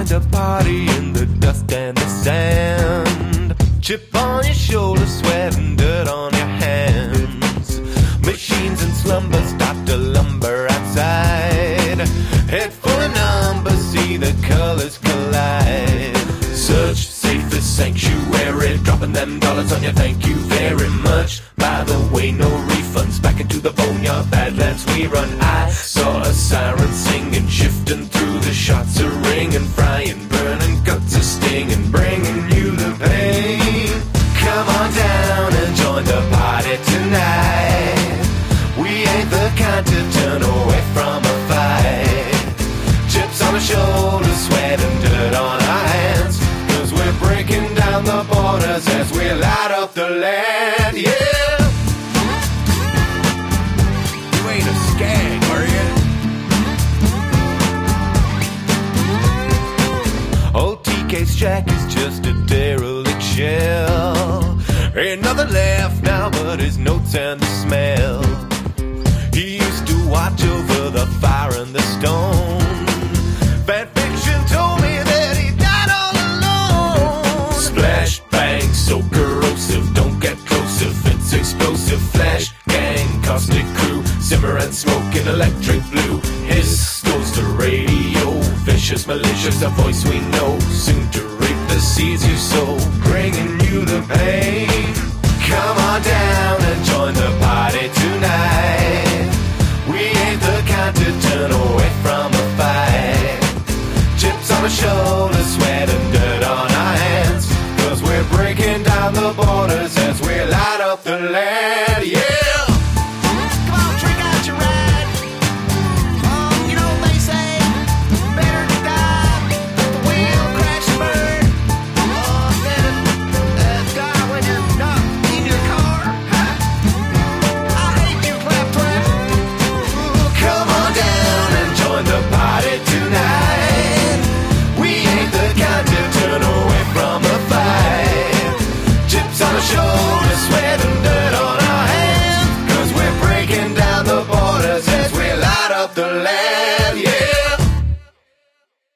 to party in the dust and the sand. Chip on your shoulder, sweat and dirt on your hands. Machines in slumber start to lumber outside. Head for a number, see the colors collide. Search safest sanctuary, dropping them dollars on you, thank you very much. By the way, no refunds, back into the boneyard, badlands we run. I saw a siren singing, shifting through the shots are ringing, frying, burning, guts are stinging, bringing you the pain. Come on down and join the party tonight. We ain't the kind to turn away from a fight. Chips on our shoulders, sweat and dirt on our hands, 'cause we're breaking down the borders as we light up the land, yeah. You ain't a skag, are you? Old TK's Jack is just a derelict shell. Ain't nothing left now but his notes and the smell. He used to watch over the fire and the stone. Fan fiction told me that he died all alone. Splash, bang, so corrosive, don't get close if it's explosive. Flash, gang, caustic crew, simmer and smoke in electric blue. His goes the radio, vicious, malicious, a voice we know. Soon to reap the seeds you sow, bringing you the pain. Come on down and join the party